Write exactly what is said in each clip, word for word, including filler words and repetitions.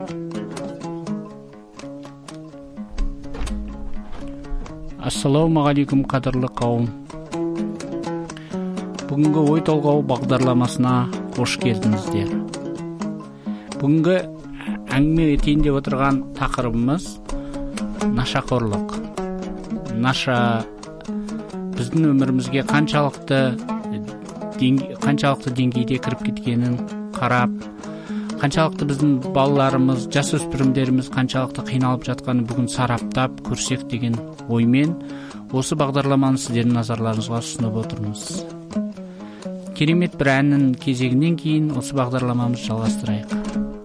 Ассалаумағалейкум, қадірлі қауым. Бүгінгі ой толғау бағдарламасына қош келдіңіздер. Бүгінгі әңгіме етейін деп отырған тақырыбымыз нашақорлық. Наша біздің өмірімізге қаншалықты қаншалықты деңгейде кіріп кеткенін қарап, қаншалықты біздің балаларымыз, жасөспірімдеріміз қаншалықты қиналып жатқанын бүгін сараптап көрсек деген оймен осы бағдарламаны сіздердің назарларыңызға ұсынып отырмыз. Керемет бір әннің кезегінен кейін осы бағдарламамызды жалғастырайық.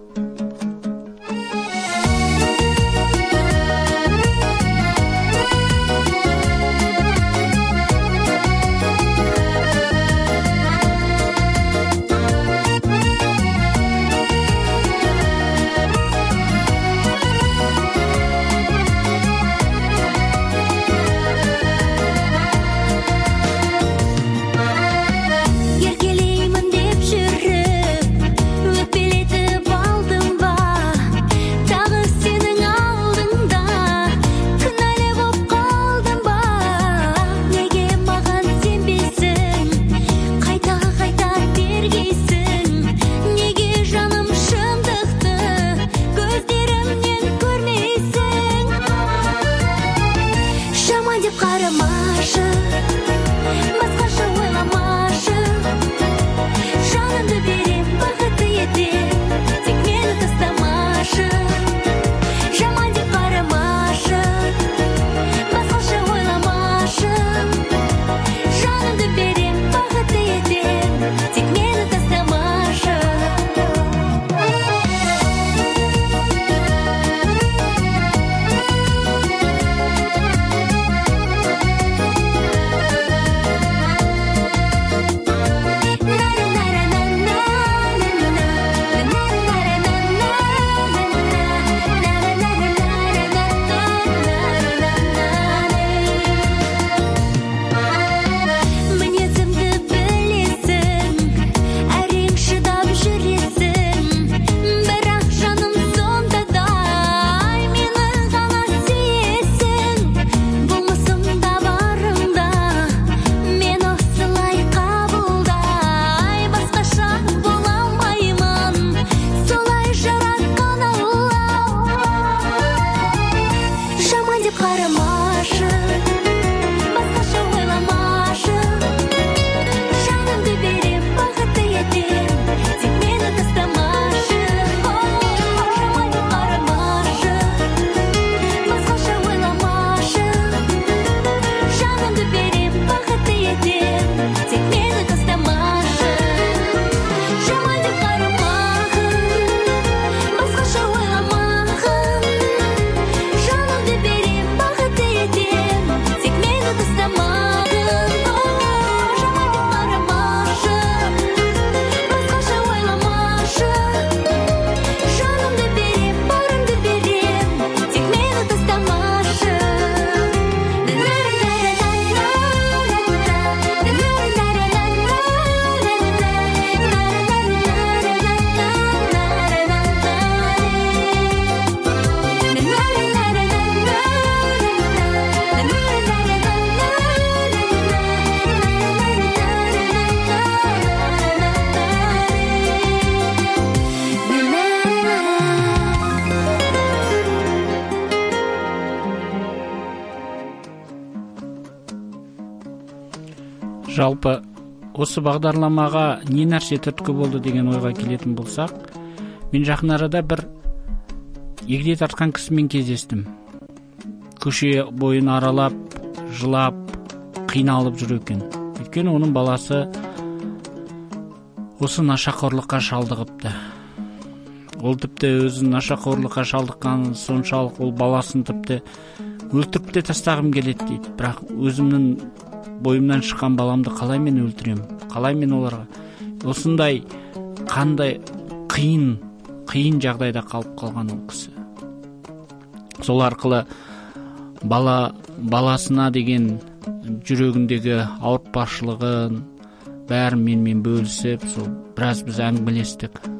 Жалпы осы бағдарламаға не нәрсе түрткі болды деген ойға келетін болсақ, мен жақын арада бір егде тартқан кісімен кездестім. Көше бойын аралап, жылап, қиналып жүр екен. Өйткені оның баласы осы нашақорлыққа шалдығыпты. Ол тіпті өзін нашақорлыққа шалдыққан соншалық ол баласын тіпті өлтіріп те тастағым келеді дейді. Бірақ өзімнің бойымнан шыққан баламды қалай мен өлтірем? Қалай мен оларға? Осындай қандай қиын, қиын жағдайда қалып қалған ол кісі. Сол арқылы бала баласына деген жүрегіндегі ауыртпашылығын бәрін менімен бөлісіп, сол біраз біз әңгімелестік.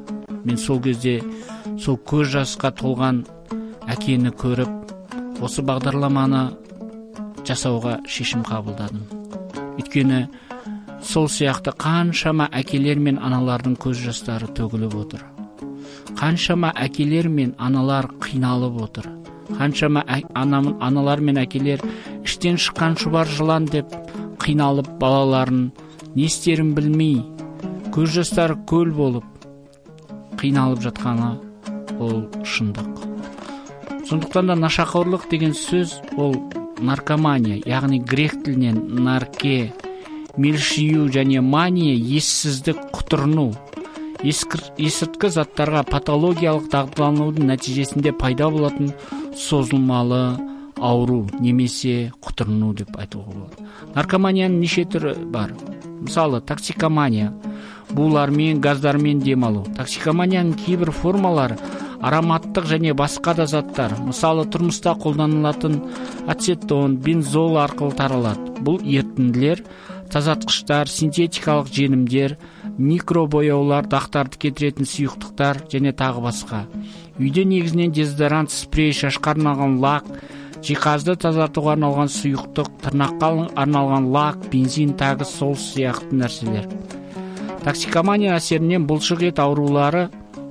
мен сол кезде сол көз жасқа толған әкені көріп, осы бағдарламаны жасауға шешім қабылдадым. Өйткені сол сияқты қаншама әкелер мен аналардың көз жастары төгіліп отыр. Қаншама әкелер мен аналар қиналып отыр. Қаншама аналар мен әкелер іштен шыққан шұбар жылан деп қиналып, балаларын не істерін білмей, көз жастары көл болып қиналып жатқаны ол шындық. Сондықтан да нашақорлық деген сөз ол наркомания, яғни грек тілінен нарке, мелшию және мания, ессіздік, құтырыну, есірткі заттарға патологиялық дағдыланудың нәтижесінде пайда болатын созылмалы ауру немесе құтырыну деп айтуға болады. Наркоманияның неше түрі бар? Мысалы, токсикомания, булармен, газдармен демалу. Токсикоманияның кейбір формалары ароматтық және басқа да заттар, мысалы тұрмыста қолданылатын ацетон, бензол арқылы таралады. Бұл ерітінділер тазартқыштар, синтетикалық женімдер, микробояулар, дақтарды кетіретін сұйықтықтар және тағы басқа. Үйде негізінен дезодорант, спрей, шашқа арналған лак, жиһазды тазартуға арналған сұйықтық, тырнаққа арналған лак, бензин, тағы сол сияқты нәрселер. Токсикомания әсерінен бұлшық ет аурулары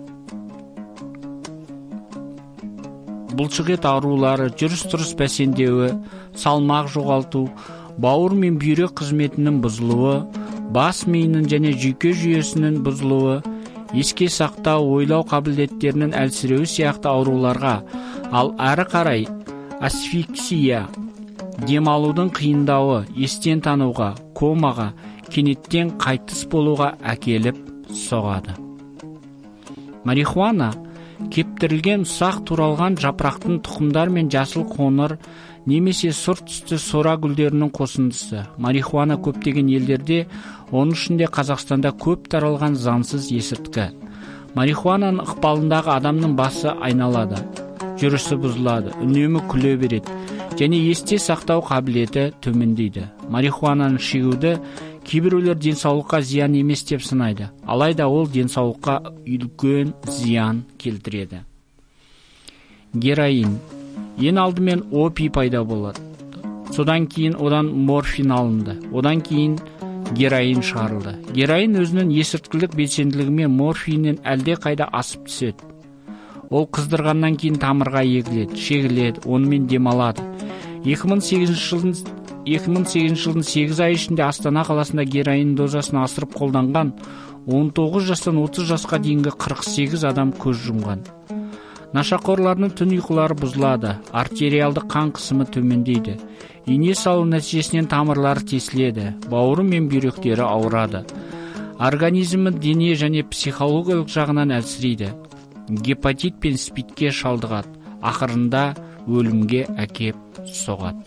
бұлшық ет аурулары, жүріс-тұрыс бәсеңдеуі, салмақ жоғалту, бауыр мен бүйрек қызметінің бұзылуы, бас миының және жүйке жүйесінің бұзылуы, еске сақтау, ойлау қабілеттерінің әлсіреуі сияқты ауруларға, ал әрі қарай асфиксия, демалудың қиындауы, естен тануға, комаға, кенеттен қайтыс болуға әкеліп соғады. Марихуана кептірілген ұсақ туралған жапырақтың тұқымдар мен жасыл қоңыр немесе сұр түсті сора гүлдерінің қосындысы. Марихуана көптеген елдерде, оның ішінде Қазақстанда көп таралған заңсыз есірткі. Марихуананың ықпалындағы адамның басы айналады, жүрісі бұзылады, үнемі күле береді және есте сақтау қабілеті төмендейді. Марихуананы шегуді кейбіреулер денсаулыққа зиян емес деп сынайды, алайда ол денсаулыққа үлкен зиян келтіреді. Героин. Ең алдымен опий пайда болады. Содан кейін одан морфин алынды. Одан кейін героин шығарылды. Героин өзінің есірткілік белсенділігімен морфиннен әлде қайда асып түседі. Ол қыздырғаннан кейін тамырға егіледі, шегіледі, онымен демалады. екі мың сегізінші жылдың екі мың сегізінші жылдың сегіз ай ішінде Астана қаласында героин дозасын асырып қолданған он тоғыз жастан отыз жасқа дейінгі қырық сегіз адам көз жұмған. Нашақорлардың түн ұйқылары бұзылады, артериалды қан қысымы төмендейді. Ине салу нәтижесінен тамырлары тесіледі, бауыры мен бүйректері ауырады. Организмі дене және психологиялық жағынан әлсірейді. Гепатит пен спидке шалдығады, ақырында өлімге әкеп соғады.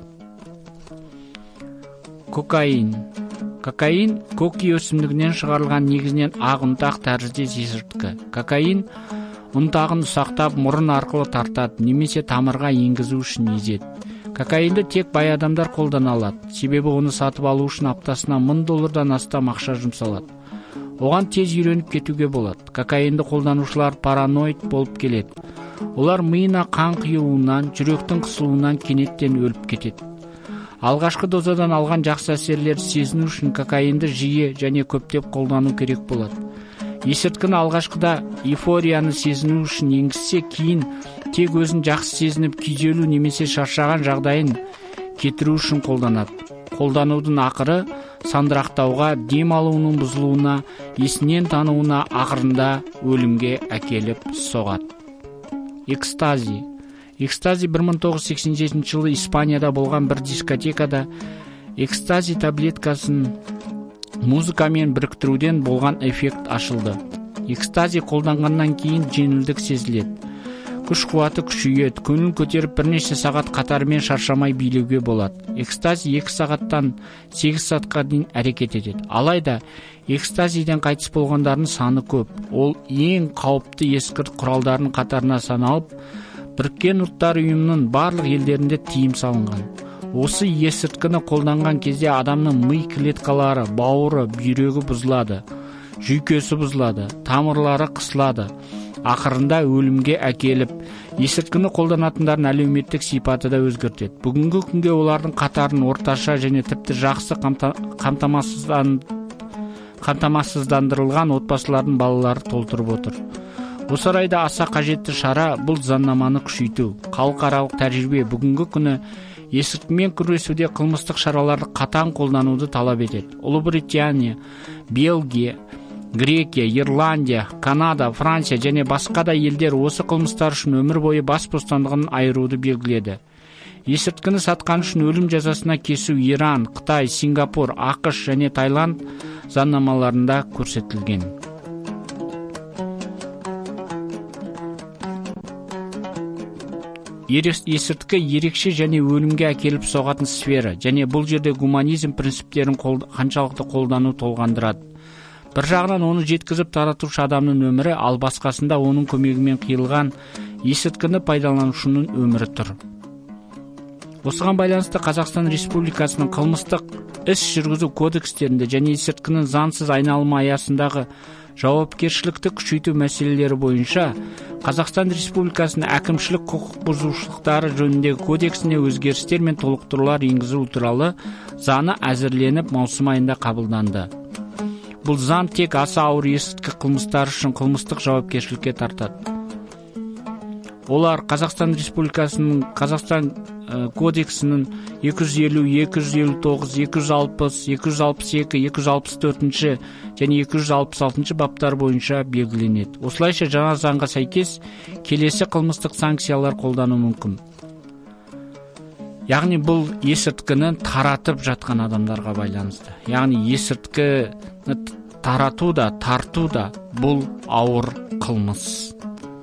Кокаин. Кокаин коки өсімдігінен шығарылған негізінен ақ ұнтақ тәріздес есірткі. Кокаин ұнтағын ұсақтап мұрын арқылы тартады, немесе тамырға енгізу үшін езеді. Кокаинді тек бай адамдар қолдана алады, себебі оны сатып алу үшін аптасына мың доллардан астам ақша жұмсалады. Оған тез үйреніп кетуге болады. Кокаинді қолданушылар параноид болып келеді. Олар миына қан құюынан, жүректің қысылуынан кенеттен өліп кетеді. Алғашқы дозадан алған жақсы әсерлер сезіну үшін кокаинді жиі және көптеп қолдану керек болады. Есірткіні алғашқыда эйфорияны сезіну үшін енгізсе, кейін тек өзін жақсы сезініп күйзелу немесе шаршаған жағдайын кетіру үшін қолданады. Қолданудың ақыры сандырақтауға, дем алуының бұзылуына, есінен тануына, ақырында өлімге әкеліп соғады. Экстази. Экстази бір мың тоғыз жүз сексен жетінші жылы Испанияда болған бір дискотекада экстази таблеткасын музыкамен біріктіруден болған эффект ашылды. Экстази қолданғаннан кейін жеңілдік сезіледі. Күш-қуаты күшейеді, көңіл көтеріп бірнеше сағат қатарымен шаршамай билеуге болады. Экстази екі сағаттан сегіз сағатқа дейін әрекет етеді. Алайда экстазиден қайтыс болғандардың саны көп. Ол ең қауіпті ескірт құралдардың қатарына саналып, Біріккен ұлттар ұйымының барлық елдерінде тыйым салынған. Осы есірткіні қолданған кезде адамның ми клеткалары, бауыры, бүйрегі бұзылады, жүйкесі бұзылады, тамырлары қысылады. ақырында өлімге әкеліп, есірткіні қолданатындардың әлеуметтік сипаты да өзгертеді. Бүгінгі күнге олардың қатарын орташа және тіпті жақсы қамтамасыздан қамтамасыздандырылған отбасылардың балалары толтырып отыр. Осы орайда аса қажетті шара бұл заңнаманы күшейту. Халықаралық тәжірибе бүгінгі күні есірткімен күресуде қылмыстық шараларды қатаң қолдануды талап етеді. Ұлыбритания, Бельгия, Грекия, Ирландия, Канада, Франция және басқа да елдер осы қылмыстар үшін өмір бойы бас бостандығын айыруды белгіледі. Есірткіні сатқан үшін өлім жазасына кесу Иран, Қытай, Сингапур, ақш және Таиланд заңнамаларында көрсетілген. Есірткі ерекше және өлімге әкеліп соғатын сфера, және бұл жерде гуманизм принциптерін қаншалықты қолдану толғандырады. Бір жағынан оны жеткізіп таратушы адамның өмірі, ал басқасында оның көмегімен қиылған есірткіні пайдаланушының өмірі тұр. Осыған байланысты Қазақстан Республикасының қылмыстық іс жүргізу кодекстерінде және есірткінің заңсыз айналымы аясындағы жауапкершілікті күшейту мәселелері бойынша Қазақстан Республикасының әкімшілік құқық бұзушылықтары жөніндегі кодексіне өзгерістер мен толықтырулар енгізу туралы заңы әзірленіп маусым айында қабылданды. Бұл заң тек аса ауыр есірткі қылмыстары үшін қылмыстық жауапкершілікке тартады. Олар Қазақстан Республикасының Қазақстан кодексінің екі жүз елу, екі жүз елу тоғыз, екі жүз алпыс, екі жүз алпыс екі, екі жүз алпыс төртінші және екі жүз алпыс алтыншы баптар бойынша белгіленеді. Осылайша жаңа заңға сәйкес келесі қылмыстық санкциялар қолдану мүмкін. Яғни бұл есірткіні таратып жатқан адамдарға байланысты. Яғни есірткіні тарату да, тарту да бұл ауыр қылмыс.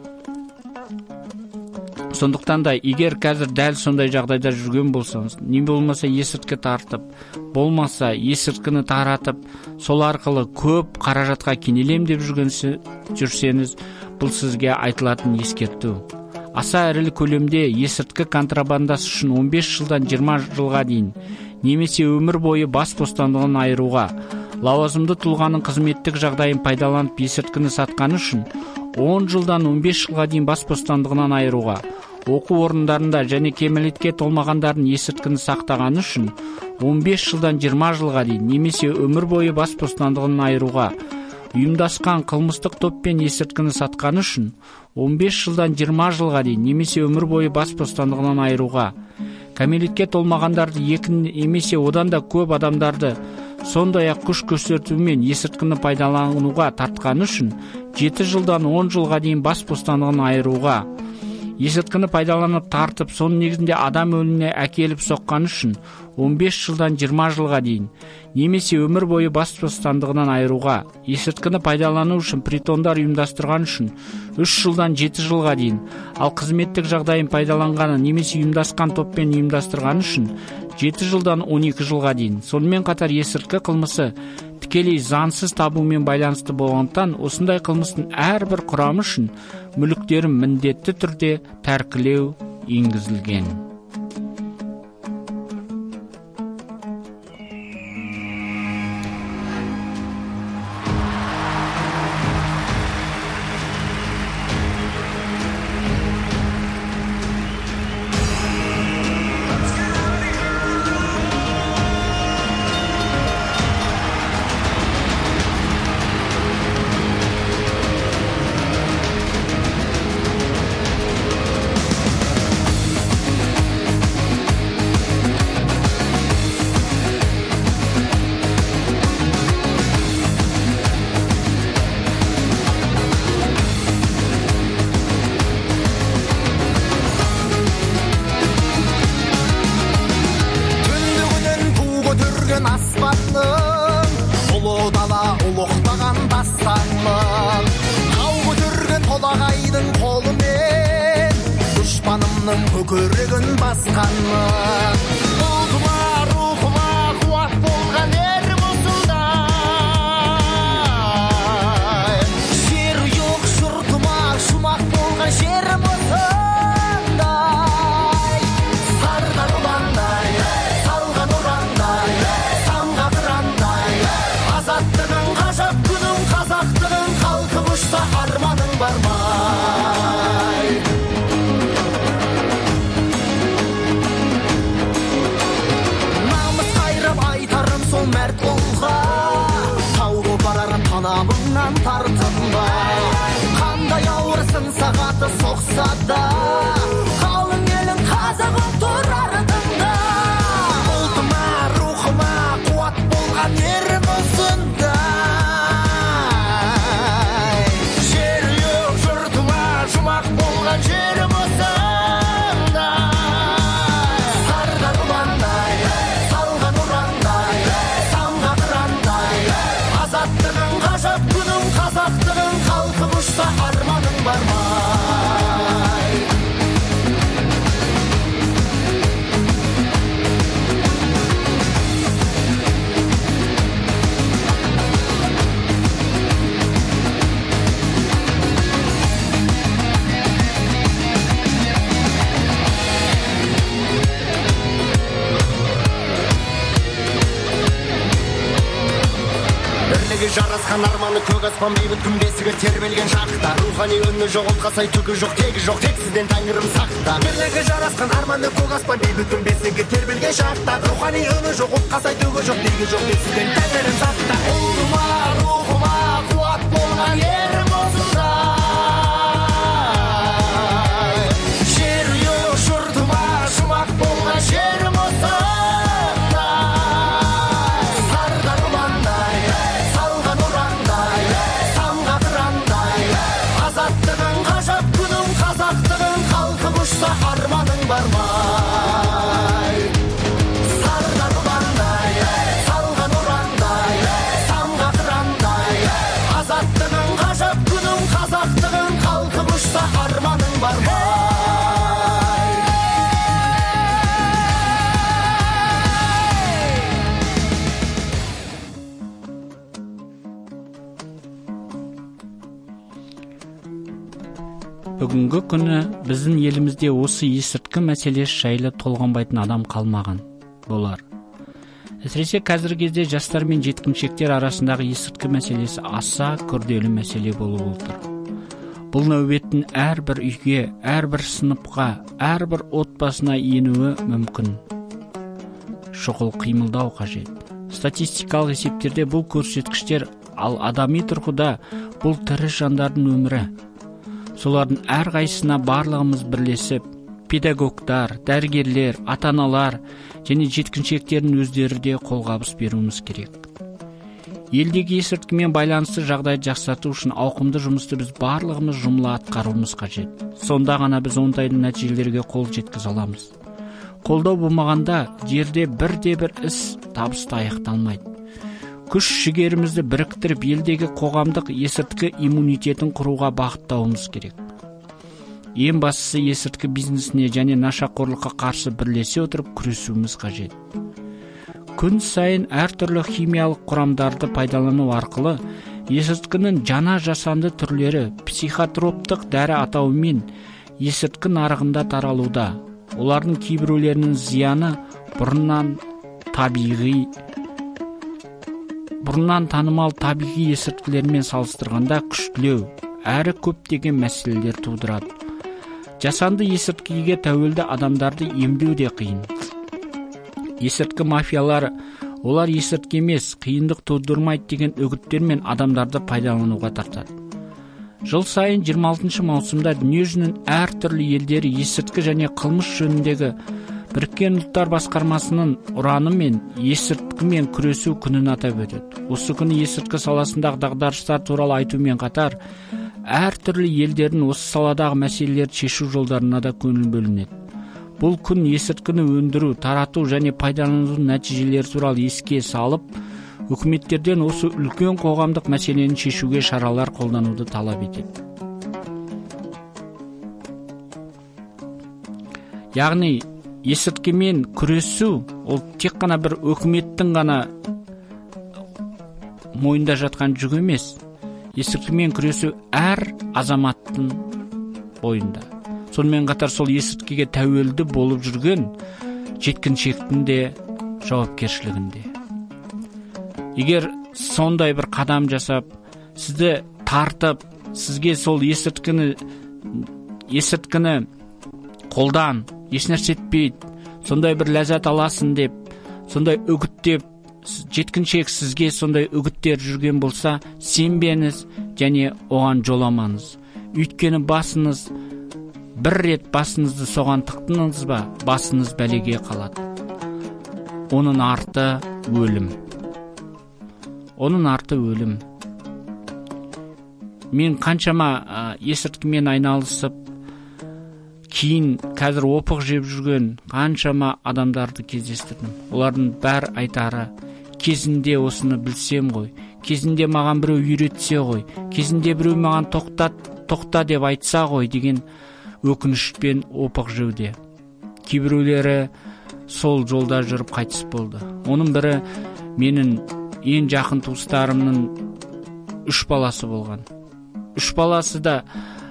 Сондықтан да, егер қазір дәл сондай жағдайда жүрген болсаңыз, не болмаса есірткі тартып, болмаса есірткіні таратып, сол арқылы көп қаражатқа кенелем деп жүрсеңіз, бұл сізге айтылатын ескерту. Аса ірі көлемде есірткі контрабандасы үшін он бес жылдан жиырма жылға дейін, немесе өмір бойы бас бостандығын айыруға, лауазымды тұлғаның қызметтік жағдайын пайдаланып есірткіні сатқаны үшін он жылдан он бес жылға дейін бас бостандығынан айыруға, оқу орындарында және кәмелетке толмағандардың есірткіні сақтағаны үшін он бес жылдан жиырма жылға дейін, немесе өмір бойы бас бостандығынан айыруға, ұйымдасқан қылмыстық топпен есірткіні сатқаны үшін он бес жылдан жиырма жылға дейін, немесе өмір бойы бас бостандығынан айыруға, кәмелетке толмағандарды екі немесе одан да көп адамдарды сондай-ақ күш көрсетумен есірткіні пайдалануға тартқаны үшін жеті жылдан он жылға дейін бас бостандығын айыруға, есірткіні пайдаланып тартып, соның негізінде адам өліміне әкеліп соққаны үшін он бес жылдан жиырма жылға дейін, немесе өмір бойы бас бостандығынан айыруға, есірткіні пайдалану үшін притондар ұйымдастырған үшін үш жылдан жеті жылға дейін, ал қызметтік жағдайын пайдаланғаны немесе ұйымдасқан топпен ұйымдастырған үшін жеті жылдан он екі жылға дейін. Сонымен қатар есірткі қылмысы тікелей заңсыз табумен байланысты болғандықтан, осындай қылмыстың әрбір құрамы үшін мүліктерін міндетті түрде тәркілеу енгізілген. Көкірегін басқаны Рухыма, рухыма қуат болған ер мұсындай Жер жоқ жұртыма жұмақ болған жер мұсындай Сарған ұландай, салған ұрандай, самға қырандай Азаттығың ғажап күнің қазақтығың қалқып ұшса арманың бар ма Бірлігі жарасқан арманы көк аспан бейбіт күн бесігі тербелген шақта, рухани өні жоғалтқа сай түгі жоқ, тегі жоқ, тек сізден тәңірім сақта. Бірлігі жарасқан арманы көк аспан бейбіт күн бесігі тербелген шақта, рухани өні жоғалтқа сай түгі жоқ, тегі жоқ, тек сізден тәңірім сақта. Ұлыма, рухыма қуат болған ерім осындай, жер үйі жұртыма жұмақ болған жерім осындай. Сардар ұландай, салған ұрандай, самға қырандай, азаттығын ғажап күнің, қазақтығын қалқып ұшса арманың бармай. Сардар ұландай, салған ұрандай, самға қырандай, азаттығын ғажап күнің, қазақтығын қалқып ұшса арманың бармай. Бүгінгі күні біздің елімізде осы есірткі мәселесі жайлы толғанбайтын адам қалмаған болар. Әсіресе қазіргі кезде жастар мен жеткіншектер арасындағы есірткі мәселесі аса күрделі мәселе болып отыр. Бұл нәубеттің әрбір үйге, әрбір сыныпқа, әрбір отбасына енуі мүмкін. Шұғыл қимылдау қажет. Статистикалық есептерде бұл көрсеткіштер, ал адами тұрғыда бұл тірі жандардың өмірі. Солардың әрқайсысына барлығымыз бірлесіп, педагогтар, дәрігерлер, ата-аналар және жеткіншектердің өздері де қолғабыс беруіміз керек. Елдегі есірткімен байланысты жағдайды жақсарту үшін ауқымды жұмысты біз барлығымыз жұмыла атқаруымыз қажет. Сонда ғана біз оңтайлы нәтижелерге қол жеткізе аламыз. Қолдау болмағанда жерде бірде-бір іс табысты аяқталмайды. Күш жігерімізді біріктіріп, елдегі қоғамдық есірткі иммунитетін құруға бағыттауымыз керек. Ең бастысы есірткі бизнесіне және нашақорлыққа қарсы бірлесе отырып күресуіміз қажет. Күн сайын әртүрлі химиялық құрамдарды пайдалану арқылы есірткінің жаңа жасанды түрлері психотроптық дәрі атауымен есірткі нарығында таралуда. Олардың кейбіреулерінің зияны бұрыннан табиғи бұрыннан танымал табиғи есірткілермен салыстырғанда күштілеу, әрі көптеген мәселелер тудырады. Жасанды есірткіге тәуелді адамдарды емдеу де қиын. Есірткі мафиялары, олар есірткі емес, қиындық тудырмайды деген үгіттермен адамдарды пайдалануға тартады. Жыл сайын жиырма алтыншы маусымда дүниежүзінің әртүрлі елдері есірткі және қылмыс жөніндегі Біріккен ұлттар басқармасының ұраны мен есірткімен күресу күнін атап өтеді. Осы күні есірткі саласындағы дағдарыстар туралы айтумен қатар, әртүрлі елдердің осы саладағы мәселелерді шешу жолдарына да көңіл бөлінеді. Бұл күн есірткіні өндіру, тарату және пайдалану нәтижелері туралы еске салып, үкіметтерден осы үлкен қоғамдық мәселені шешуге шаралар қолдануды талап етеді. Яғни есірткімен күресу ол тек қана бір үкіметтің ғана мойнында жатқан жүк емес. Есірткімен күресу әр азаматтың бойында. Сонымен қатар сол есірткіге тәуелді болып жүрген жеткіншектің де жауапкершілігінде. Егер сондай бір қадам жасап, сізді тартып, сізге сол есірткіні есірткіні қолдан ешнәрсе етпейді, сондай бір ләззат аласын деп, сондай үгіттеп, жеткіншек сізге сондай үгіттер жүрген болса, сенбеңіз және оған жоламаңыз. Өйткені басыңыз, бір рет басыңызды соған тықтыңыз ба, басыңыз бәлеге қалады. Оның арты өлім. Оның арты өлім. Мен қаншама есірткімен айналысып, кейін қазір опық жеп жүрген қаншама адамдарды кездестірдім. Олардың бәр айтары, кезінде осыны білсем ғой, кезінде маған біреу үйретсе ғой, кезінде біреу маған тоқтат, тоқта деп айтса ғой деген өкінішпен опық жеуде. Кейбіреулері сол жолда жүріп қайтыс болды. Оның бірі менің ең жақын туыстарымның үш баласы болған. Үш баласы да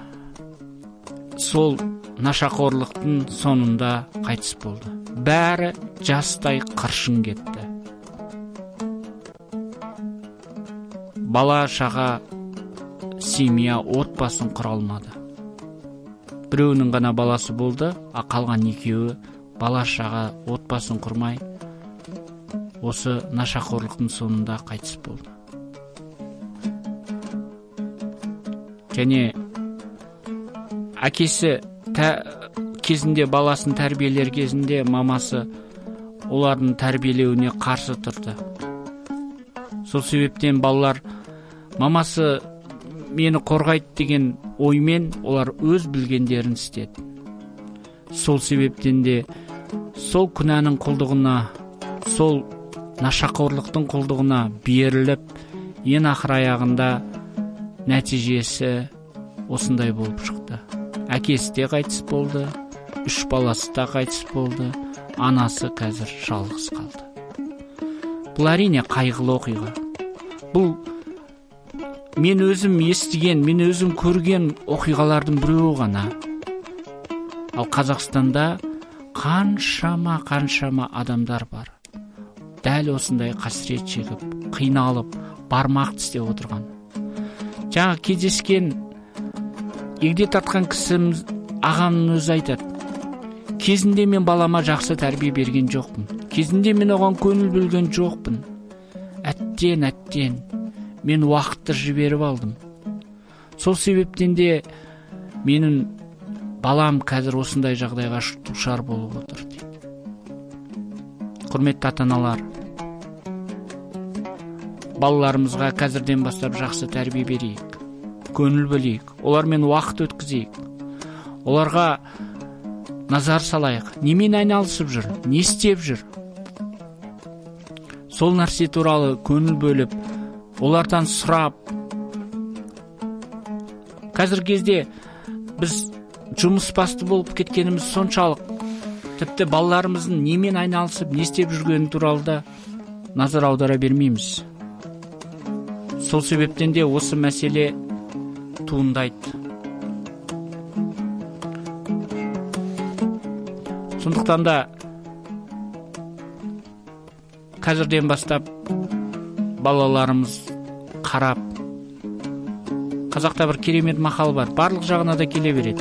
сол нашақорлықтың сонында қайтыс болды. Бәрі жастай қыршын кетті. бала шаға, семья, отбасын құра алмады. Біреуінің ғана баласы болды, а қалған екеуі бала шаға, отбасын құрмай осы нашақорлықтың сонында қайтыс болды. Және әкесі кезінде баласын тәрбиелер кезінде мамасы олардың тәрбиелеуіне қарсы тұрды. Сол себептен балалар мамасы мені қорғайды деген оймен олар өз білгендерін істеді. Сол себептен де сол күнәнің құлдығына, сол нашақорлықтың құлдығына беріліп, ең ақыр аяғында нәтижесі осындай болып шықты. Әкесі де қайтыс болды, үш баласы да қайтыс болды, анасы қазір жалғыз қалды. Бұл әрине қайғылы оқиға. Бұл мен өзім естіген, мен өзім көрген оқиғалардың біреуі ғана. Ал Қазақстанда қаншама қаншама адамдар бар. Дәл осындай қасірет шегіп, қиналып, бармақ тістеп отырған. Жаңа кездескен, егде тартқан кісіміз ағамның өзі айтады. Кезінде мен балама жақсы тәрбие берген жоқпын. Кезінде мен оған көңіл бөлген жоқпын. Әттен, әттен, мен уақытты жіберіп алдым. Сол себептен де менің балам қазір осындай жағдайға душар болып отыр дейді. Құрметті ата-аналар, балаларымызға қазірден бастап жақсы тәрбие берейік, көңіл бөлейік, олармен уақыт өткізейік, оларға назар салайық, немен айналысып жүр, не істеп жүр. Сол нәрсе туралы көңіл бөліп, олардан сұрап. Қазір кезде біз жұмыс басты болып кеткеніміз соншалық, тіпті балаларымыздың немен айналысып, не істеп жүргені туралы да назар аудара бермейміз. Сол себептен де осы мәселе туындайды. Сондықтан да қазірден бастап балаларымыз қарап, қазақта бір керемет мақал бар, барлық жағына да келе береді.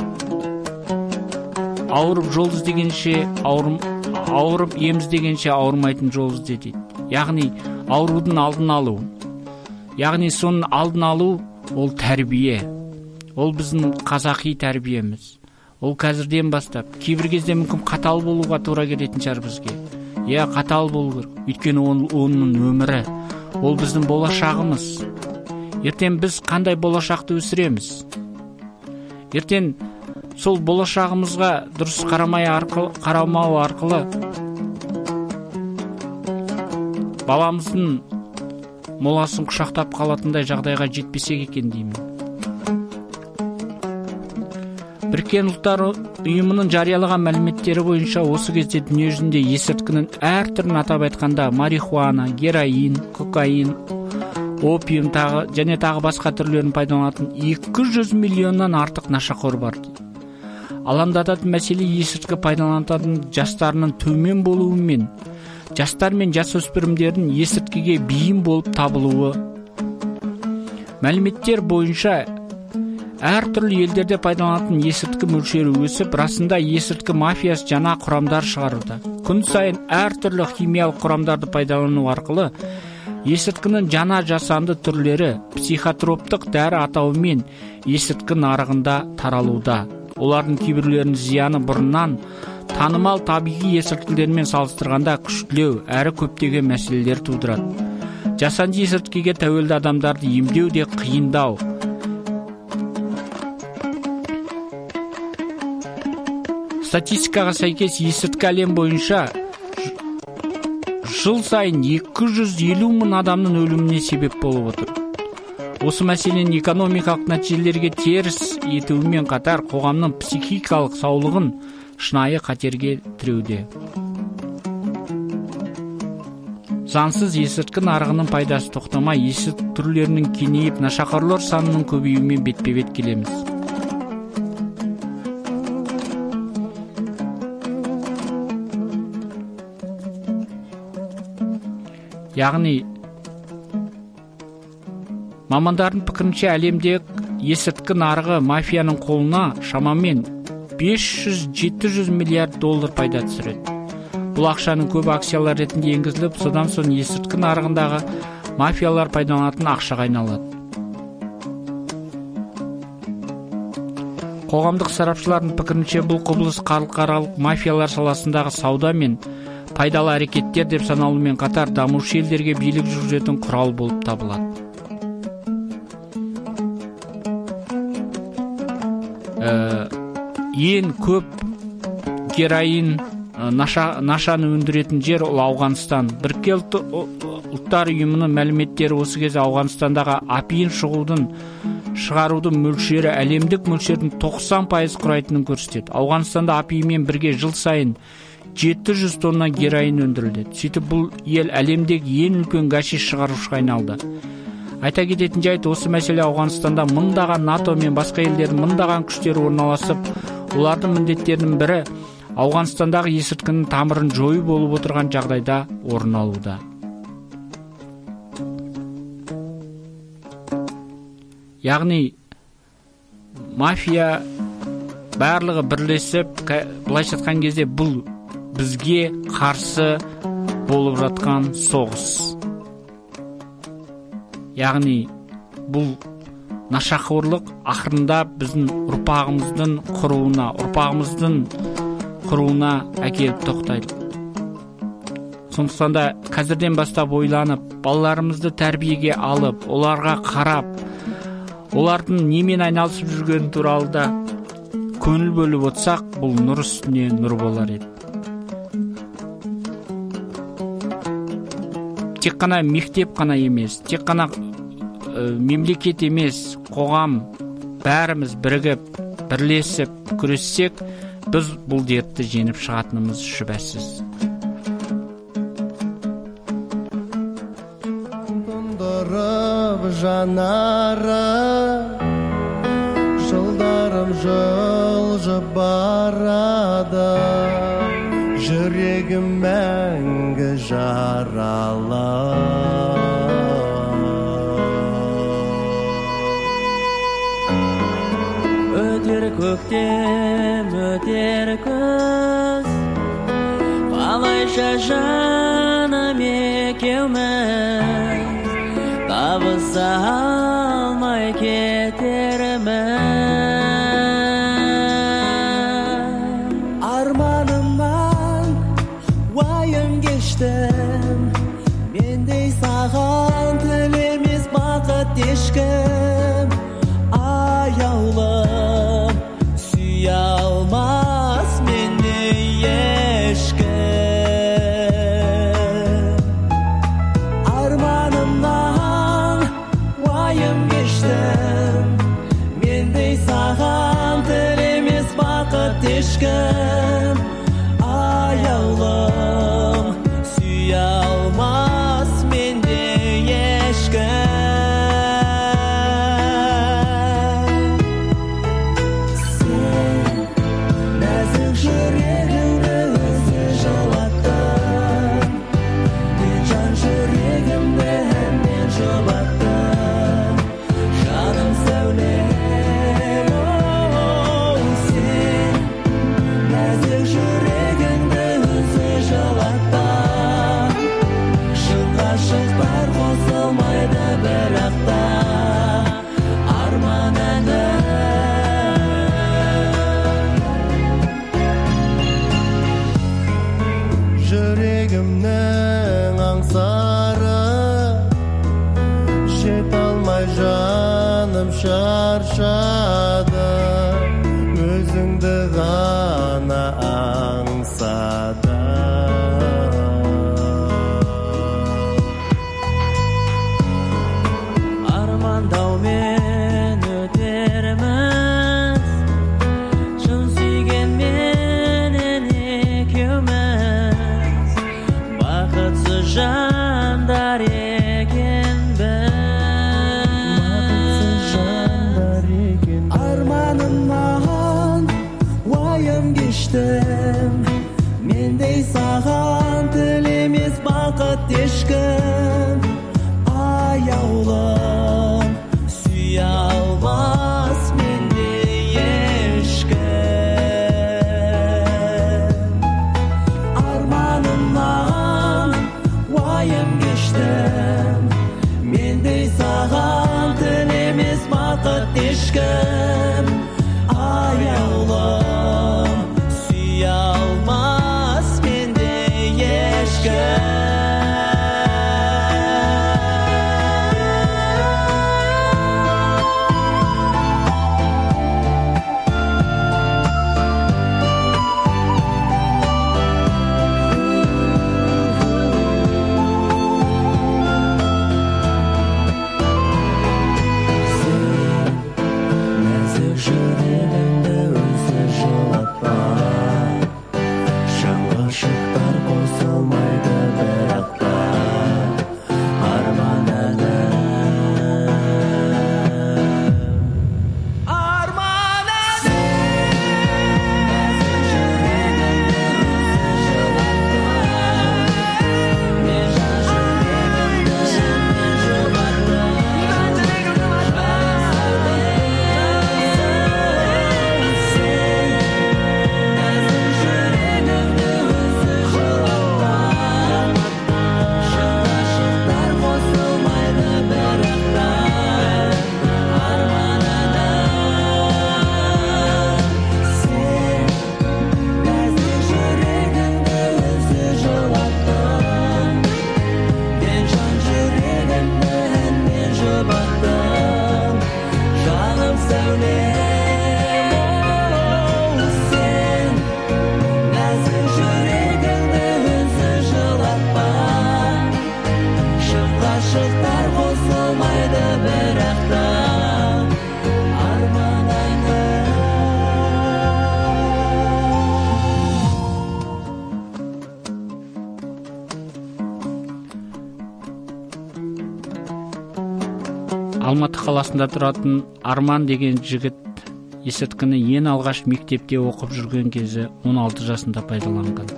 Ауырып жол іздегенше, ауырып ем іздегенше ауырмайтын жол ізде дейді. Яғни аурудың алдын алу. Яғни соның алдын алу ол тәрбие. Ол біздің қазақи тәрбиеміз. Ол қазірден бастап, кейбір кезде мүмкін қатал болуға тура келетін шығар бізге. Я, қатал болу керек. Өйткені оның өмірі, ол біздің болашағымыз. Ертең біз қандай болашақты өсіреміз? Ертең сол болашағымызға дұрыс қарамай арқылы, қарамау арқылы баламыздың моласын құшақтап қалатындай жағдайға жетпесек екен деймін. Біріккен ұлттар ұйымының жариялаған мәліметтері бойынша осы кезде дүние жүзінде есірткінің әр түрін, атап айтқанда марихуана, героин, кокаин, опиум тағы және тағы басқа түрлерін пайдаланатын екі жүз миллионнан артық нашақор бар. Алаңдататын мәселе есірткі пайдаланатын жастарының төмен болуымен, жастар мен жасөспірімдердің есірткіге бейім болып табылуы. Мәліметтер бойынша әр түрлі елдерде пайдаланатын есірткі мөлшері өсіп, расында есірткі мафиясы жаңа құрамдар шығаруда. Күн сайын әр түрлі химиялық құрамдарды пайдалану арқылы есірткінің жаңа жасанды түрлері психотроптық дәрі атауымен есірткі нарығында таралуда. Олардың кейбіреулерінің зияны бұрыннан танымал табиғи есірткілермен салыстырғанда күштілеу әрі көптеген мәселелер тудырады. Жасанды есірткіге тәуелді адамдарды емдеу де қиындау. Статистикаға сәйкес есірткі әлем бойынша жыл сайын екі жүз елу мың адамның өліміне себеп болып отыр. Осы мәселенің экономикалық нәтижелерге теріс етуімен қатар қоғамның психикалық саулығын шынайы қатерге тіреуде. Заңсыз есірткі нарығының пайдасы тоқтамай, есірткі түрлерінің кеңейіп, нашақорлар санының көбеюімен бетпе-бет келеміз. Яғни Мамандардың пікірінше әлемде есірткі нарығы мафияның қолына шамамен бес жүз жеті жүз миллиард доллар пайда түсіреді. Бұл ақшаның көбі акциялар ретінде енгізіліп, содан соң есірткі нарығындағы мафиялар пайдаланатын ақшаға айналады. Қоғамдық сарапшылардың пікірінше бұл құбылыс халықаралық мафиялар саласындағы сауда мен пайдалы әрекеттер деп саналумен қатар дамушы елдерге билік жүргізетін құрал болып табылады. Ең көп героин, наша, нашаны өндіретін жер ол Ауғанстан. Біріккен ұлттар ұйымының мәліметтері осы кезде Ауғанстандағы апиын шығудың шығарудың мөлшері әлемдік мөлшердің тоқсан пайыз құрайтынын көрсетеді. Ауғанстанда апиымен бірге жыл сайын жеті жүз тонна героин өндіріледі. Сөйтіп бұл ел әлемдегі ең үлкен гашиш шығарушыға айналды. Айта кететін жайт, осы мәселе Ауғанстанда мыңдаған НАТО мен басқа елдердің мыңдаған күштері орналасып, олардың міндеттерінің бірі Ауғанстандағы есірткінің тамырын жою болып отырған жағдайда орын алуда. Яғни мафия барлығы бірлесіп, былайша айтқан кезде бұл бізге қарсы болып жатқан соғыс. Яғни бұл нашақорлық ақырында біздің ұрпағымыздың құруына, ұрпағымыздың құруына әкеліп тоқтайды. Сондықтан да қазірден бастап ойланып, балаларымызды тәрбиеге алып, оларға қарап, олардың немен айналысып жүргені туралы да көңіл бөліп отырсақ, бұл нұр үстіне нұр болар еді. Тек қана мектеп қана емес, тек қана ә, мемлекет емес, қоғам бәріміз бірігіп, бірлесіп, күрессек, біз бұл дертті жеңіп шығатынымыз шүбәсіз. Тұндырып жанары, жылдарым жылжып барады, жүрегім мәңгі жаралы. Өтер көктем, өтер күз, қалайша жаным екеуміз, табыса алмай кетерміз. Арманымнан уайым кештім, мендей саған тілемес бақыт ешкім. Аяулым, сүйе алмас мендей ешкім. Арманымнан уайым кештім, мендей саған тілемес бақыт ешкім. Аяулым, сүйе алмас мендей ешкім. Жүрегімнің аңсары, жет алмай жаным шаршады, өзіңді ғана аңсады. Армандаумен өтерміз, шын сүйгенменен екеуміз, бақытсыз жандар екенбіз. Арманымнан уайым кештім, мендей саған тілемес бақыт ешкім. Аяулым, Алматы қаласында тұратын Арман деген жігіт есірткіні ең алғаш мектепте оқып жүрген кезі он алты жасында пайдаланған.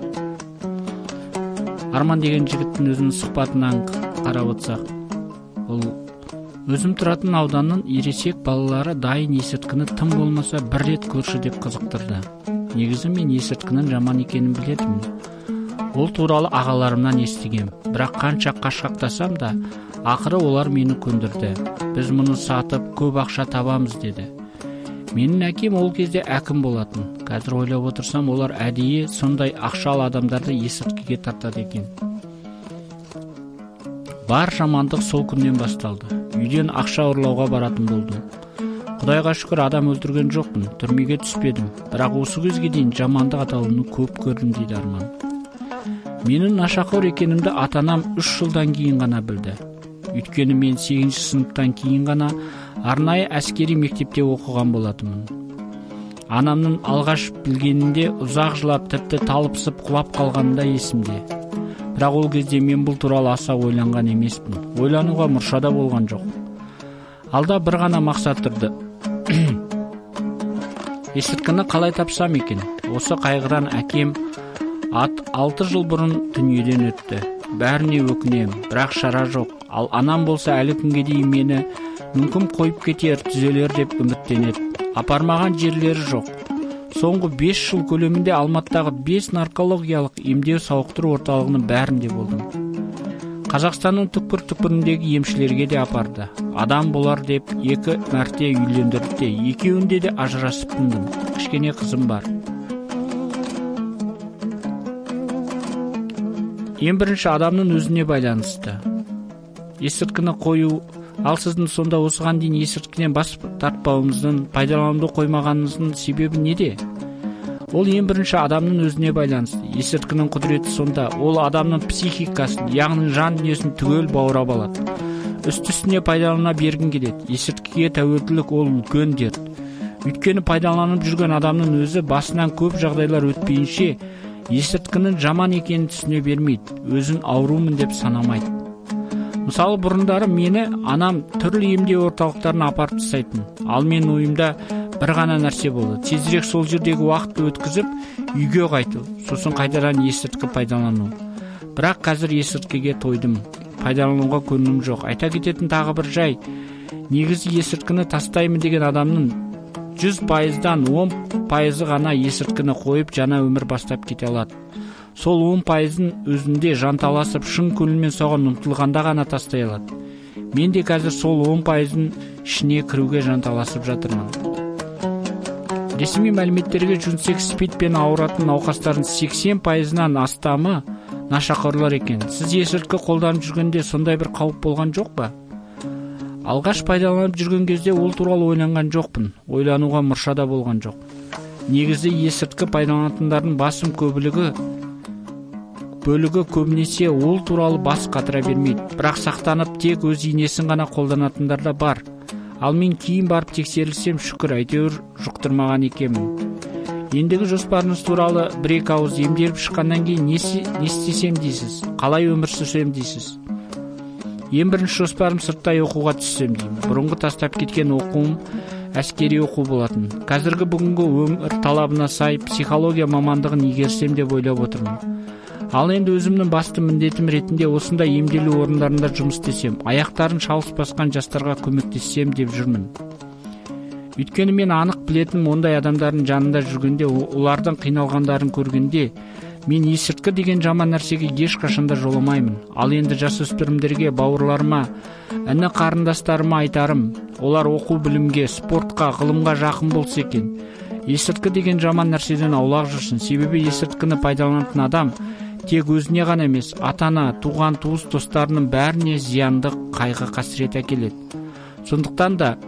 Арман деген жігіттің өзінің сұхбатынан қарап отырсақ, ол өзім тұратын ауданның ересек балалары дайын есірткіні тым болмаса бір рет көрші деп қызықтырды. Негізі мен есірткінің жаман екенін білетімін. Ол туралы ағаларымнан естігем, бірақ қанша қашқақтасам да, ақыры олар мені көндірді. Біз мұны сатып көп ақша табамыз деді. Менің әкем ол кезде әкім болатын. Қазір ойлап отырсам, олар әдейі сондай ақшалы адамдарды есірткіге тартады екен. Бар жамандық сол күннен басталды. Үйден ақша ұрлауға баратын болдым. Құдайға шүкір адам өлтірген жоқпын, түрмеге түспедім. Бірақ осы кезге дейін жамандық атаулыны көп көрдім дейді Арман. Менің нашақор екенімді ата-анам үш жылдан кейін ғана білді. Өйткені мен сегізінші сыныптан кейін ғана арнайы әскери мектепте оқыған болатынмын. Анамның алғаш білгенінде ұзақ жылап, тіпті талыпсып құлап қалғанында есімде. Бірақ ол кезде мен бұл туралы аса ойланған емеспін. Ойлануға мұршада болған жоқ. Алда бір ғана мақсат тұрды. Есірткіні қалай тапсам екен? Осы қайғыдан әкем алты жыл бұрын дүниеден өтті. Бәріне өкінем, бірақ шара жоқ. Ал анам болса әлі күнге дейін мені мүмкін қойып кетер, түзелер деп үміттенеді. Апармаған жерлері жоқ. Соңғы бес жыл көлемінде Алматыдағы бес наркологиялық емдеу сауықтыру орталығының бәрінде болдым. Қазақстанның түкпір-түкпіріндегі емшілерге де апарды. Адам болар деп екі мәрте үйлендірді. Екеуінде де ажырасып тындым. Кішкене қызым бар. Ең бірінші адамның өзіне байланысты. Есірткіні қою, ал сіздің сонда осыған дейін есірткіден бас тартпауыңыздың, пайдалануды қоймағаныңыздың себебі неде? Ол ең бірінші адамның өзіне байланысты. Есірткінің құдіреті сонда, ол адамның психикасын, яғни жан дүниесін түгел баурап алады. Үсті-үстіне пайдалана бергін келеді. Есірткіге тәуелділік ол үлкен дерт. Өйткені пайдаланып жүрген адамның өзі басынан көп жағдайлар өтпейінше есірткінің жаман екенін түсіне бермейді, өзін аурумын деп санамайды. Мысалы, бұрындары мені анам түрлі емдеу орталықтарына апарып тастайтын. Ал мен ойымда бір ғана нәрсе болды. Тезірек сол жердегі уақытты өткізіп, үйге қайту, сосын қайтадан есірткі пайдалану. Бірақ қазір есірткіге тойдым. Пайдалануға көңілім жоқ. Айта кететін тағы бір жай. Негізі есірткіні тастаймын деген адамның жүз пайыздан он пайызы ғана есірткіні қойып жаңа өмір бастап кете алады. Сол он пайыздың өзінде жанталасып шын көңілмен соған ұмтылғанда ғана тастай алады. Мен де қазір сол он пайыздың ішіне кіруге жанталасып жатырмын. Ресми мәліметтерге жүгінсек, спидпен ауыратын науқастардың сексен пайызынан астамы нашақорлар екен. Сіз есірткі қолданып жүргенде сондай бір қауіп болған жоқ па? Алғаш пайдаланып жүрген кезде ол туралы ойланған жоқпын. Ойлануға мұршада болған жоқ. Негізі есірткі пайдаланатындардың басым көбілігі бөлігі көбінесе ол туралы бас қатыра бермейді. Бірақ сақтанып тек өз инесін ғана қолданатындар да бар. Ал мен кейін барып тексерілсем, шүкір, әйтеуір жұқтырмаған екенмін. Ендігі жоспарыңыз туралы бір-екі ауыз емделіп шыққаннан кейін не істесем дейсіз? Қалай өмір сүрсем дейсіз? Ең бірінші жоспарым сырттай оқуға түссем деймін. Бұрынғы тастап кеткен оқуым әскери оқу болатын. Қазіргі бүгінгі өмір талабына сай психология мамандығын игерсем деп ойлап отырмын. Ал енді өзімнің басты міндетім ретінде осындай емделу орындарында жұмыс істесем, аяқтарын шалыс басқан жастарға көмектессем деп жүрмін. Өйткені мен анық білетін ондай адамдардың жанында жүргенде, олардың қиналғандарын көргенде, мен есірткі деген жаман нәрсеге ешқашанда жоламаймын. Ал енді жасөспірімдерге, бауырларыма, іні қарындастарыма айтарым, олар оқу білімге, спортқа, ғылымға жақын болса екен. Есірткі деген жаман нәрседен аулақ жүрсін. Себебі есірткіні пайдаланатын адам тек өзіне ғана емес, ата-ана, туған туыс достарының бәріне зиянды қайғы қасірет әкеледі. Сондықтан да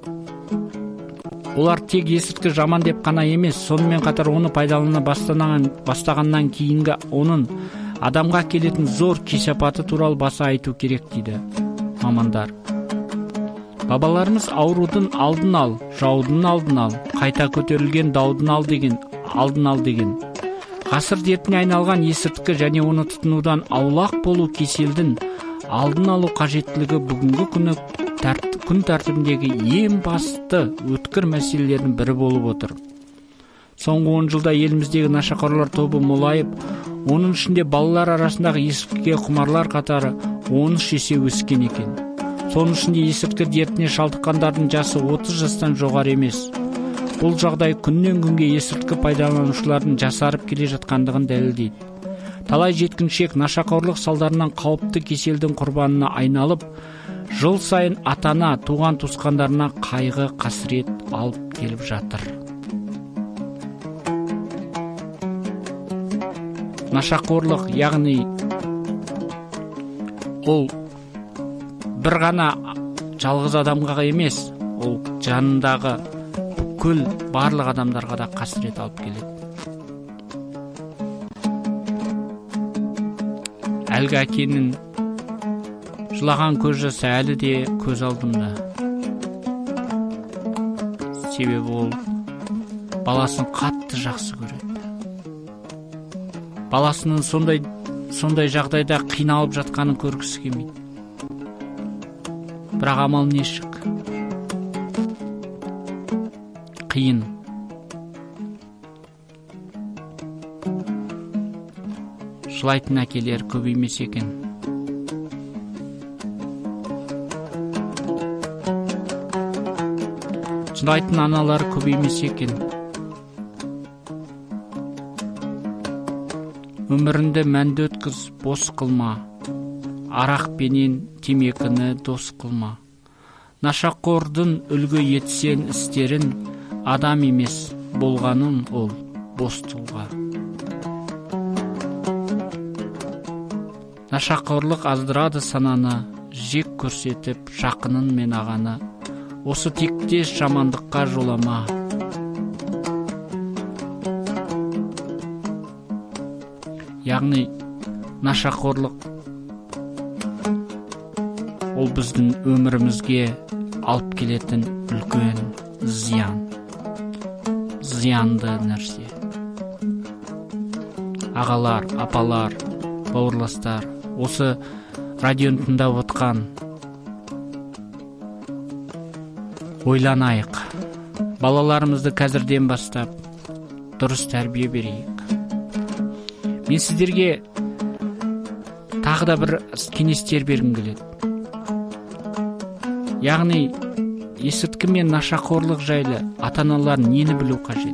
олар тек есірткі жаман деп қана емес, сонымен қатар оны пайдалана бастағаннан кейінгі оның адамға келетін зор кесапаты туралы баса айту керек дейді мамандар. Бабаларымыз аурудың алдын ал, жаудың алдын ал, қайта көтерілген даудың ал деген, алдын ал деген. Ғасыр дертіне айналған есірткі және оны тұтынудан аулақ болу кеселдің алдын алу қажеттілігі бүгінгі күні күн тәртібіндегі ең басты өткір мәселелердің бірі болып отыр. Соңғы он жылда еліміздегі нашақорлар тобы молайып, оның ішінде балалар арасындағы есірткіге құмарлар қатары он үш есе өскен екен. Соның ішінде есірткі дертіне шалдыққандардың жасы отыз жастан жоғары емес. Бұл жағдай күннен күнге есірткі пайдаланушылардың жасарып келе жатқандығын дәлелдейді. Талай жеткіншек нашақорлық салдарынан қауіпті кеселдің құрбанына айналып, жыл сайын атана, туған туысқандарына қайғы, қасірет алып келіп жатыр. Нашақорлық, яғни ол бір ғана жалғыз адамға емес, ол жанындағы бүкіл барлық адамдарға да қасірет алып келеді. Әлгі әкенің жылаған көз жасы әлі де көз алдымда. Себебі ол баласын қатты жақсы көреді. Баласының сондай сондай жағдайда қиналып жатқанын көргісі келмейді. Бірақ амал нешік? Қиын. Жылайтын әкелер көбеймес екен. Жылайтын аналар көбеймес екен. Өміріңді мәнді өткіз, бос қылма. Арақ пенен темекіні дос қылма. Нашақордың үлгі етсен істерін, адам емес болғанын ол бос тұлға. Нашақорлық аздырады сананы, жек көрсетіп жақынын мен ағаны. Осы тектес жамандыққа жолама. Яғни нашақорлық ол біздің өмірімізге алып келетін үлкен зиян. Зиянды нәрсе. Ағалар, апалар, бауырластар, осы радионы тыңдап отқан, ойланайық. Балаларымызды қазірден бастап дұрыс тәрбие берейік. Мен сіздерге тағы да бір кеңестер бергім келеді. Яғни есірткі мен нашақорлық жайлы ата-аналар нені білу қажет?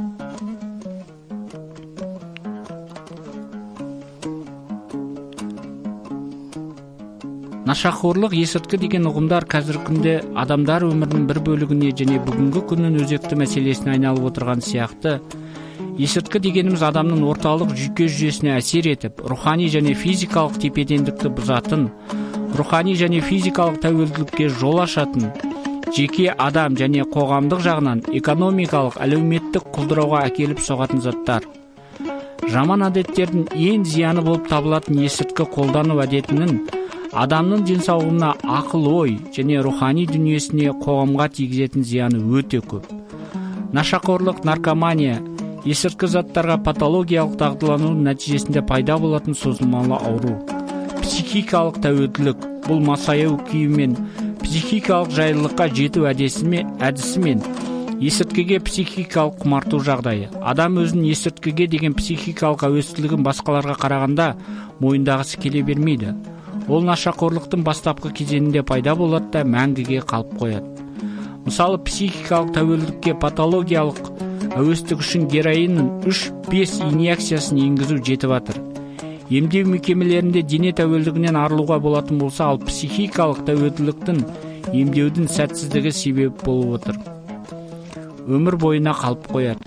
Нашақорлық, есірткі деген ұғымдар қазіргі күнде адамдар өмірінің бір бөлігіне және бүгінгі күннің өзекті мәселесіне айналып отырған сияқты, есірткі дегеніміз адамның орталық жүйке жүйесіне әсер етіп, рухани және физикалық тепе-теңдікті бұзатын, рухани және физикалық тәуелділікке жол ашатын, жеке адам және қоғамдық жағынан экономикалық, әлеуметтік құлдырауға әкеліп соғатын заттар. Жаман әдеттердің ең зияны болып табылатын есірткі қолдану әдетінің адамның денсаулығына, ақыл ой және рухани дүниесіне, қоғамға тигізетін зияны өте көп. Нашақорлық, наркомания, есірткі заттарға патологиялық дағдыланудың нәтижесінде пайда болатын созылмалы ауру. Психикалық тәуелділік, бұл масаяу күйімен психикалық жайлылыққа жету әдісімен, әдісімен есірткіге психикалық құмарту жағдайы. Адам өзінің есірткіге деген психикалық әуестілігін басқаларға қарағанда мойындағысы келе бермейді. Ол нашақорлықтың бастапқы кезеңінде пайда болады да мәңгіге қалып қояды. Мысалы, психикалық тәуелділікке патологиялық әуестік үшін героиннің үш бес инъекциясын енгізу жетіп жатыр. Емдеу мекемелерінде дене тәуелдігінен арылуға болатын болса, ал психикалық тәуелділіктің емдеудің сәтсіздігі себеп болып отыр. Өмір бойына қалып қояды.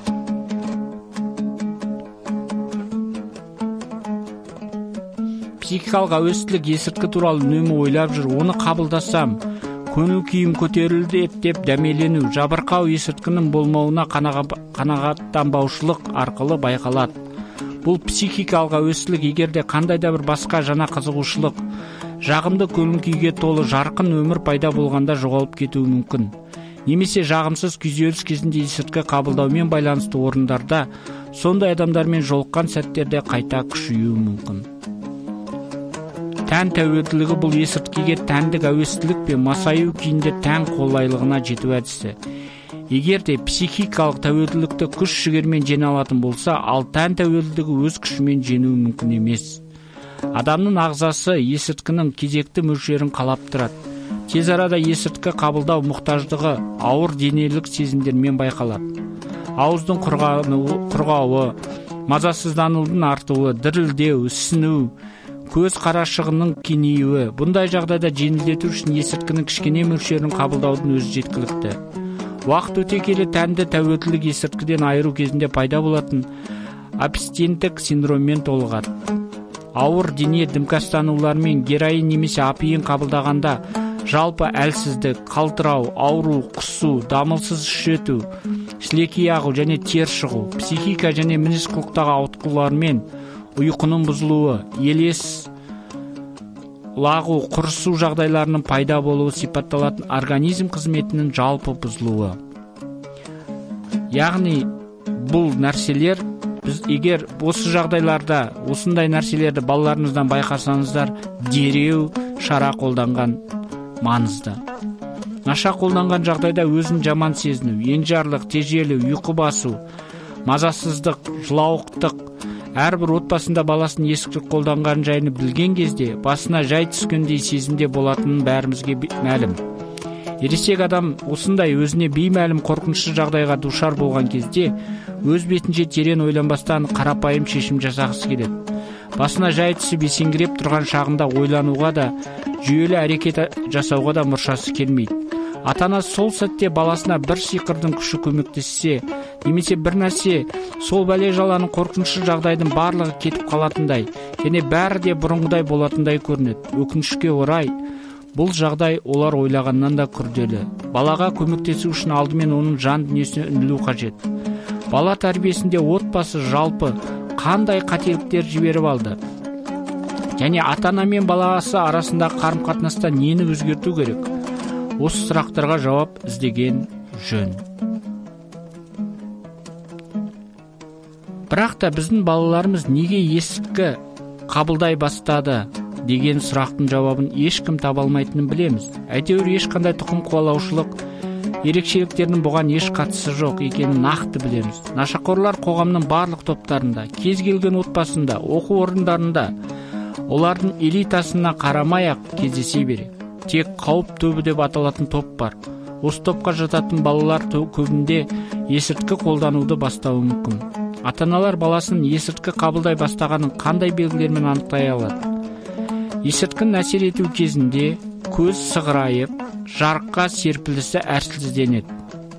Психикалық әуестілік есірткі туралы үнемі ойлап жүр, оны қабылдасам, көңіл күйім көтерілді деп дәмелену, жабырқау есірткінің болмауына қанағаттанбаушылық арқылы байқалады. Бұл психикалық әуестілік егерде қандай да бір басқа жана қызығушылық, жағымды көңіл күйге толы жарқын өмір пайда болғанда жоғалып кетуі мүмкін. Немесе жағымсыз күйзеліс кезінде есірткі қабылдаумен байланысты орындарда сондай адамдармен жолыққан сәттерде қайта күшеюі мүмкін. Тән тәуелділігі бұл есірткіге тәндік әуестілік пен масаю күйінде тән қолайлығына жету әдісі. Егер де психикалық тәуелділікті күш жігермен жеңе алатын болса, ал тән тәуелділігі өз күшімен жеңуі мүмкін емес. Адамның ағзасы есірткінің кезекті мөлшерін қалап тұрады. Тез арада есірткі қабылдау мұқтаждығы ауыр денелік сезімдермен байқалады. Ауыздың құрғауы, мазасызданудың артуы, дірілдеу, ісіну, көз қарашығының кеңеюі. Бұндай жағдайда жеңілдету үшін есірткінің кішкене мөлшерін қабылдаудың өзі жеткілікті. Уақыт өте келе тәнді тәуелділік есірткіден айыру кезінде пайда болатын абстинттік синдроммен толығады. Ауыр дене дімкастанулармен героин немесе апиын қабылдағанда жалпы әлсіздік, қалтырау, ауру, құсу, дамылсыз ішету, сілекей ағу және тер шығу, психика және мінез құлықтағы ауытқулармен ұйқының бұзылуы, елес лағу, құрысу жағдайларының пайда болуы сипатталатын организм қызметінің жалпы бұзылуы. Яғни бұл нәрселер біз егер осы жағдайларда осындай нәрселерді балаларыңыздан байқасаңыздар, дереу шара қолданған маңызды. Наша қолданған жағдайда өзін жаман сезіну, енжарлық, тежелу, ұйқы басу, мазасыздық, жылауықтық, әрбір отбасында баласын есірткі қолданған жайын білген кезде басына жай түскендей сезімде болатынын бәрімізге мәлім. Ересек адам осындай өзіне беймәлім қорқынышты жағдайға душар болған кезде өз бетінше терең ойланбастан қарапайым шешім жасағысы келеді. Басына жай түсіп есеңгіреп тұрған шағында ойлануға да, жүйелі әрекет жасауға да мұршасы келмейді. Ата-ана сол сәтте баласына бір сиқырдың күші көмектессе, немесе бір нәрсе сол бәле жаланың қорқынышты жағдайдың барлығы кетіп қалатындай, және бәрі де бұрынғыдай болатындай көрінеді. Өкінішке орай, бұл жағдай олар ойлағаннан да күрделі. Балаға көмектесу үшін алдымен оның жан дүниесіне үңілу қажет. Бала тәрбиесінде отбасы жалпы қандай қателіктер жіберіп алды? Және ата-ана мен баласы арасындағы қарым-қатынаста нені өзгерту керек? Осы сұрақтарға жауап іздеген жөн. Бірақ та біздің балаларымыз неге есірткі қабылдай бастады деген сұрақтың жауабын ешкім таба алмайтынын білеміз. Әйтеуір ешқандай тұқым қуалаушылық ерекшеліктерінің бұған еш қатысы жоқ екенін нақты білеміз. Нашақорлар қоғамның барлық топтарында, кез келген отбасында, оқу орындарында, олардың элитасына қарамай-ақ кездесе береді. Тек қауіп тобы деп аталатын топ бар. Осы топқа жататын балалар көбінде есірткі қолдануды бастауы мүмкін. Ата-аналар баласын есірткі қабылдай бастағанын қандай белгілермен анықтай алады? Есірткінің әсер ету кезінде көз сығырайып, жарыққа серпілісі әрсізденеді.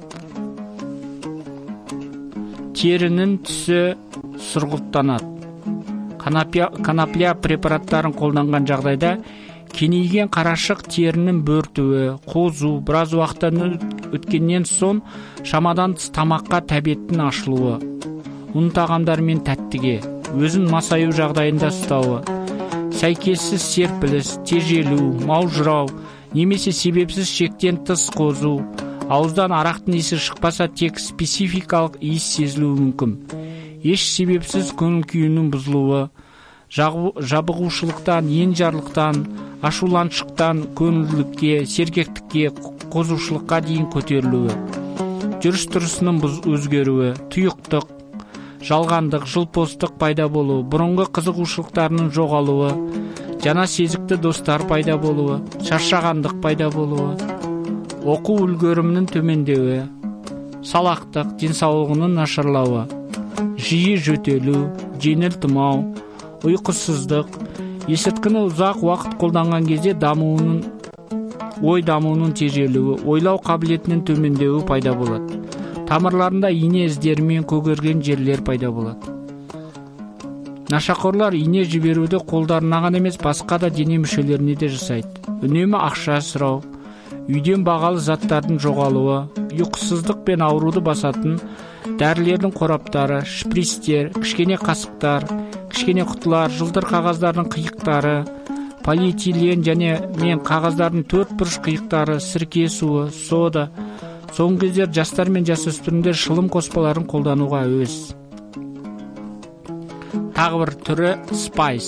Терінің түсі сұрғылттанады. Конопля препараттарын қолданған жағдайда кеңейген қарашық терінің бөртуі, қозу, біраз уақыттан өткеннен соң шамадан тыс тамаққа тәбеттің ашылуы, ұн тағамдар мен тәттіге, өзін масаю жағдайында ұстауы, сәйкессіз серпіліс, тежелу, маужырау, немесе себепсіз шектен тыс қозу, ауыздан арақтың иісі шықпаса тек спецификалық иіс сезілуі мүмкін. Еш себепсіз көңіл күйінің бұзылуы, жабығушылықтан, енжарлықтан, ашуланшықтан көңілділікке, сергектікке, қозушылыққа дейін көтерілуі, жүріс-тұрысының өзгеруі, тұйықтық, жалғандық, жылпостық пайда болуы, бұрынғы қызығушылықтарының жоғалуы, жаңа сезікті достар пайда болуы, шаршағандық пайда болуы, оқу үлгерімінің төмендеуі, салақтық, денсаулығының нашарлауы, жиі жөтелу, жеңіл тұмау, ұйқысыздық, есірткіні ұзақ уақыт қолданған кезде дамуының, ой дамуының тежелуі, ойлау қабілетінің төмендеуі пайда болады. Тамырларында ине іздерімен көгерген жерлер пайда болады. Нашақорлар ине жіберуді қолдарына ғана емес, басқа да дене мүшелеріне де жасайды. Үнемі ақша сұрау, үйден бағалы заттардың жоғалуы, ұйқысыздық пен ауруды басатын дәрілердің қораптары, шприцтер, кішкене қасықтар, кішкене құтылар, жылтыр қағаздардың қиықтары, полиэтилен және мен қағаздардың төрт бұрыш қиықтары, сірке суы, сода. Соңғы кездер жастар мен жасөспірімдер шылым қоспаларын қолдануға әуес. Тағы бір түрі спайс.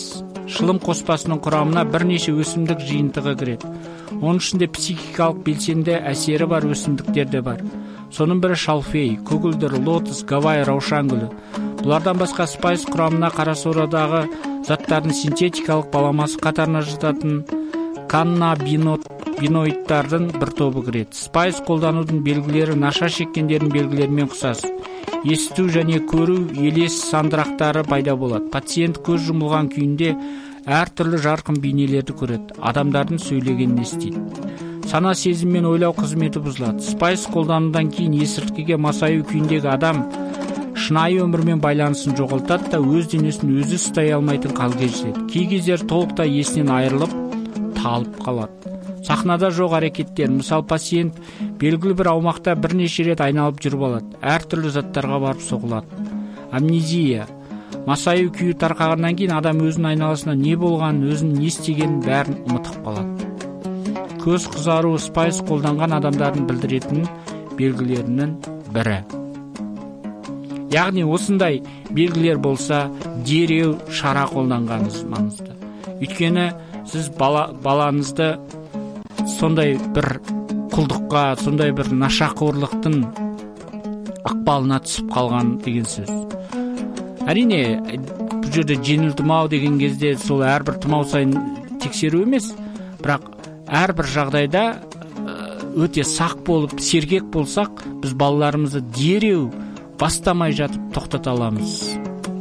Шылым қоспасының құрамына бірнеше өсімдік жиынтығы кіреді. Оның ішінде психикалық белсенді әсері бар өсімдіктер де бар. Соның бірі шалфей, көгілдір, лотос, гавайи раушан-гүлі. Бұлардан басқа спайс құрамына қарасорадағы заттардың синтетикалық баламасы қатарына жататын каннабиноидтардың бір тобы кіреді. Спайс қолданудың белгілері наша шеккендердің белгілерімен ұқсас. Есту және көру елес сандырақтары пайда болады. Пациент көз жұмылған күйінде әртүрлі жарқын бейнелерді көреді. Адамдардың сөйлегенін естиді. Сана сезім мен ойлау қызметі бұзылады. Спайс қолданудан кейін есірткіге масаю күйіндегі адам шынайы өмірмен байланысын жоғалтады да өз денесін өзі ұстай алмайтын халге жетеді. Кей кездері толықтай есінен айырылып, талып қалады. Сахнада жоқ әрекеттер, мысал пациент белгілі бір аумақта бірнеше рет айналып жүріп алады, әртүрлі заттарға барып соғылады. Амнезия. Масаю күйі тарқағаннан кейін адам өзінің айналасына не болғанын, өзінің не істегенін бәрін ұмытып қалады. Көз қызару спайс қолданған адамдардың білдіретін белгілерінің бірі. Яғни осындай белгілер болса, дереу шара қолданғаныңыз маңызды. Өйткені сіз бала, балаңызды сондай бір құлдыққа, сондай бір нашақорлықтың ықпалына түсіп қалған деген сөз. Әрине, бұл жерде жеңіл тұмау деген кезде сол әрбір тұмау сайын тексеру емес, бірақ әрбір жағдайда өте сақ болып, сергек болсақ, біз балаларымызды дереу бастамай жатып тоқтата аламыз.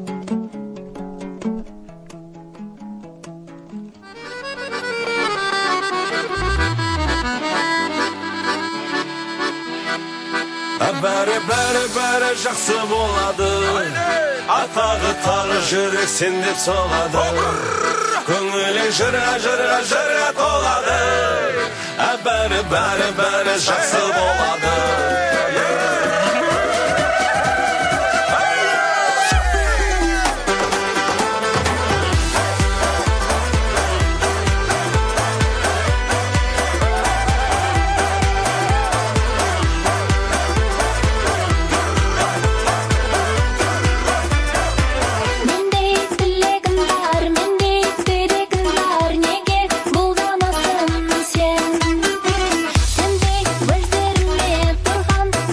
Бәрі бәрі бәрі жақсы болады, атағы тағы жүрек сен деп соғады, көңілің жыра жыра жыра толады. Бәрі бәрі бәрі жақсы болады. Сендей көздеріме тұрған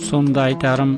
Сонда айтарым,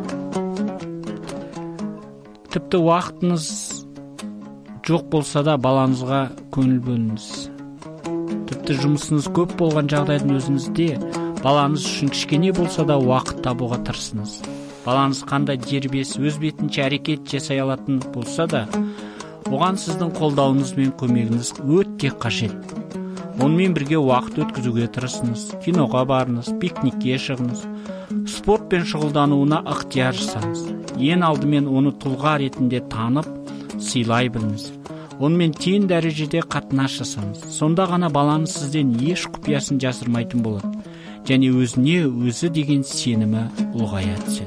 тіпті уақытыңыз жоқ болса да балаңызға көңіл бөліңіз. Тіпті жұмысыңыз көп болған жағдайдың өзіңізде балаңыз үшін кішкене болса да уақыт табуға тырысыңыз. Балаңыз қандай дербес, өз бетінше әрекет жасай алатын болса да, оған сіздің қолдауыңыз мен көмегіңіз өте қажет. Онымен бірге уақыт өткізуге тырысыңыз, киноға барыңыз, пикникке шығыңыз, спортпен шұғылдануына ықтияр жасаңыз. Ең алдымен оны тұлға ретінде танып, сыйлай біліңіз. Онымен тең дәрежеде қатынас жасаңыз. Сонда ғана балаңыз сізден еш құпиясын жасырмайтын болады, және өзіне өзі деген сенімі ұлғая түседі.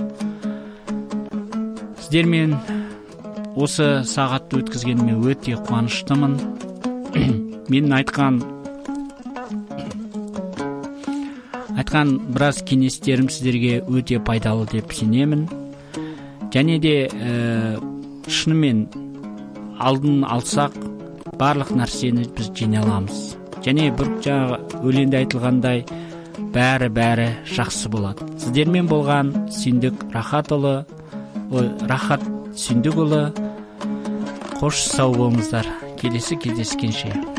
Сіздермен осы сағатты өткізгеніме өте қуаныштымын. Менің айтқан айтқан біраз кеңестерім сіздерге өте пайдалы деп сенемін. Және де ә, шынымен алдын алсақ, барлық нәрсені біз жеңе аламыз. Және бір жағы өлеңде айтылғандай, бәрі-бәрі жақсы болады. Сіздермен болған Сүйіндік Рахатұлы, Рахат Сүйіндікұлы. Қош сау болыңыздар. Келесі кездескенше.